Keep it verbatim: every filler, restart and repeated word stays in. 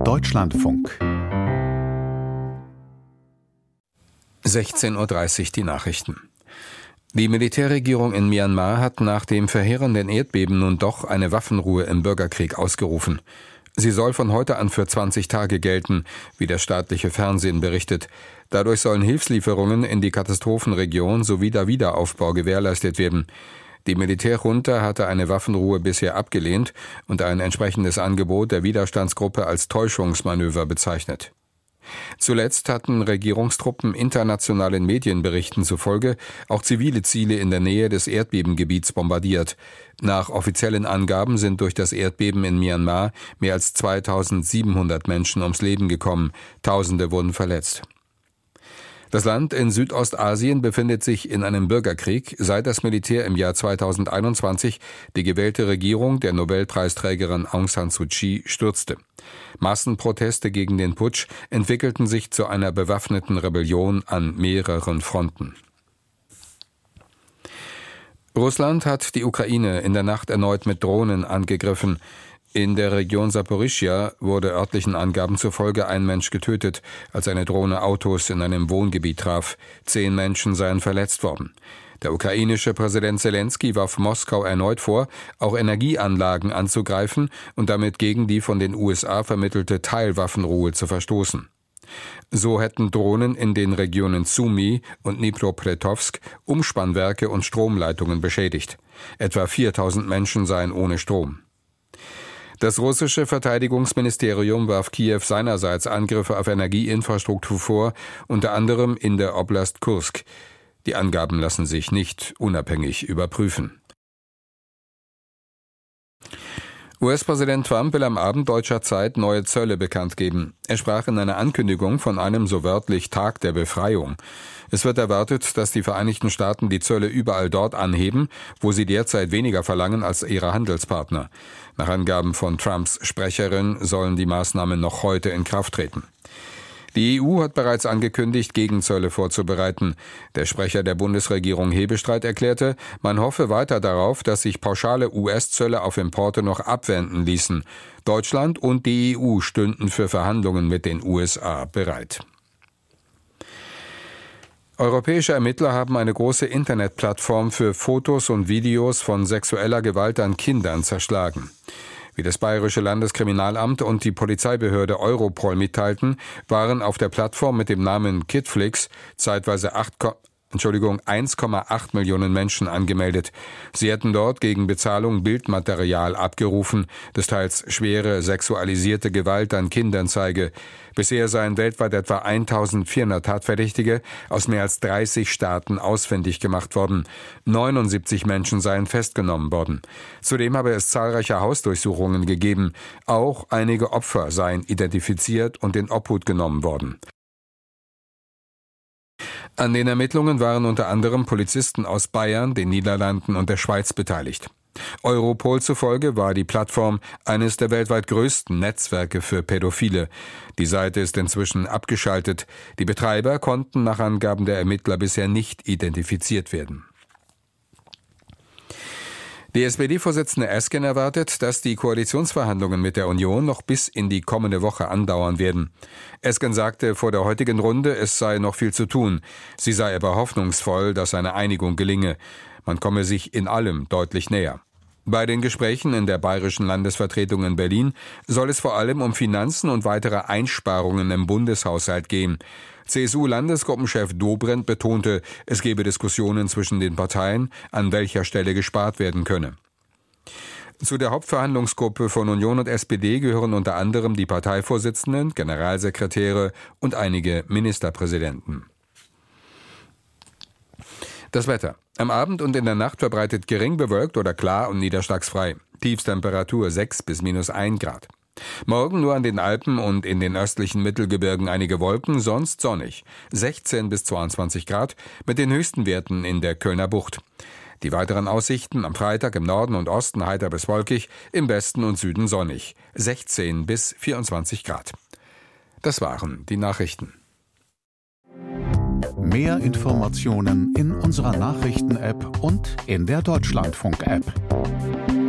Deutschlandfunk. sechzehn Uhr dreißig die Nachrichten. Die Militärregierung in Myanmar hat nach dem verheerenden Erdbeben nun doch eine Waffenruhe im Bürgerkrieg ausgerufen. Sie soll von heute an für zwanzig Tage gelten, wie das staatliche Fernsehen berichtet. Dadurch sollen Hilfslieferungen in die Katastrophenregion sowie der Wiederaufbau gewährleistet werden. Die Militärjunta hatte eine Waffenruhe bisher abgelehnt und ein entsprechendes Angebot der Widerstandsgruppe als Täuschungsmanöver bezeichnet. Zuletzt hatten Regierungstruppen internationalen Medienberichten zufolge auch zivile Ziele in der Nähe des Erdbebengebiets bombardiert. Nach offiziellen Angaben sind durch das Erdbeben in Myanmar mehr als zweitausendsiebenhundert Menschen ums Leben gekommen, Tausende wurden verletzt. Das Land in Südostasien befindet sich in einem Bürgerkrieg, seit das Militär im Jahr zweitausendeinundzwanzig die gewählte Regierung der Nobelpreisträgerin Aung San Suu Kyi stürzte. Massenproteste gegen den Putsch entwickelten sich zu einer bewaffneten Rebellion an mehreren Fronten. Russland hat die Ukraine in der Nacht erneut mit Drohnen angegriffen. In der Region Saporischschja wurde örtlichen Angaben zufolge ein Mensch getötet, als eine Drohne Autos in einem Wohngebiet traf. Zehn Menschen seien verletzt worden. Der ukrainische Präsident Selenskyj warf Moskau erneut vor, auch Energieanlagen anzugreifen und damit gegen die von den U S A vermittelte Teilwaffenruhe zu verstoßen. So hätten Drohnen in den Regionen Sumy und Dnipropetrovsk Umspannwerke und Stromleitungen beschädigt. Etwa viertausend Menschen seien ohne Strom. Das russische Verteidigungsministerium warf Kiew seinerseits Angriffe auf Energieinfrastruktur vor, unter anderem in der Oblast Kursk. Die Angaben lassen sich nicht unabhängig überprüfen. U S-Präsident Trump will am Abend deutscher Zeit neue Zölle bekannt geben. Er sprach in einer Ankündigung von einem so wörtlich Tag der Befreiung. Es wird erwartet, dass die Vereinigten Staaten die Zölle überall dort anheben, wo sie derzeit weniger verlangen als ihre Handelspartner. Nach Angaben von Trumps Sprecherin sollen die Maßnahmen noch heute in Kraft treten. Die E U hat bereits angekündigt, Gegenzölle vorzubereiten. Der Sprecher der Bundesregierung Hebestreit erklärte, man hoffe weiter darauf, dass sich pauschale U S-Zölle auf Importe noch abwenden ließen. Deutschland und die E U stünden für Verhandlungen mit den U S A bereit. Europäische Ermittler haben eine große Internetplattform für Fotos und Videos von sexueller Gewalt an Kindern zerschlagen. Wie das Bayerische Landeskriminalamt und die Polizeibehörde Europol mitteilten, waren auf der Plattform mit dem Namen Kidflix zeitweise acht, Entschuldigung, eins Komma acht Millionen Menschen angemeldet. Sie hätten dort gegen Bezahlung Bildmaterial abgerufen, das teils schwere sexualisierte Gewalt an Kindern zeige. Bisher seien weltweit etwa eintausendvierhundert Tatverdächtige aus mehr als dreißig Staaten ausfindig gemacht worden. neunundsiebzig Menschen seien festgenommen worden. Zudem habe es zahlreiche Hausdurchsuchungen gegeben. Auch einige Opfer seien identifiziert und in Obhut genommen worden. An den Ermittlungen waren unter anderem Polizisten aus Bayern, den Niederlanden und der Schweiz beteiligt. Europol zufolge war die Plattform eines der weltweit größten Netzwerke für Pädophile. Die Seite ist inzwischen abgeschaltet. Die Betreiber konnten nach Angaben der Ermittler bisher nicht identifiziert werden. Die S P D-Vorsitzende Esken erwartet, dass die Koalitionsverhandlungen mit der Union noch bis in die kommende Woche andauern werden. Esken sagte vor der heutigen Runde, es sei noch viel zu tun. Sie sei aber hoffnungsvoll, dass eine Einigung gelinge. Man komme sich in allem deutlich näher. Bei den Gesprächen in der bayerischen Landesvertretung in Berlin soll es vor allem um Finanzen und weitere Einsparungen im Bundeshaushalt gehen. C S U-Landesgruppenchef Dobrindt betonte, es gebe Diskussionen zwischen den Parteien, an welcher Stelle gespart werden könne. Zu der Hauptverhandlungsgruppe von Union und S P D gehören unter anderem die Parteivorsitzenden, Generalsekretäre und einige Ministerpräsidenten. Das Wetter. Am Abend und in der Nacht verbreitet gering bewölkt oder klar und niederschlagsfrei. Tiefsttemperatur sechs bis minus ein Grad. Morgen nur an den Alpen und in den östlichen Mittelgebirgen einige Wolken, sonst sonnig. sechzehn bis zweiundzwanzig Grad mit den höchsten Werten in der Kölner Bucht. Die weiteren Aussichten am Freitag im Norden und Osten heiter bis wolkig, im Westen und Süden sonnig. sechzehn bis vierundzwanzig Grad. Das waren die Nachrichten. Mehr Informationen in unserer Nachrichten-App und in der Deutschlandfunk-App.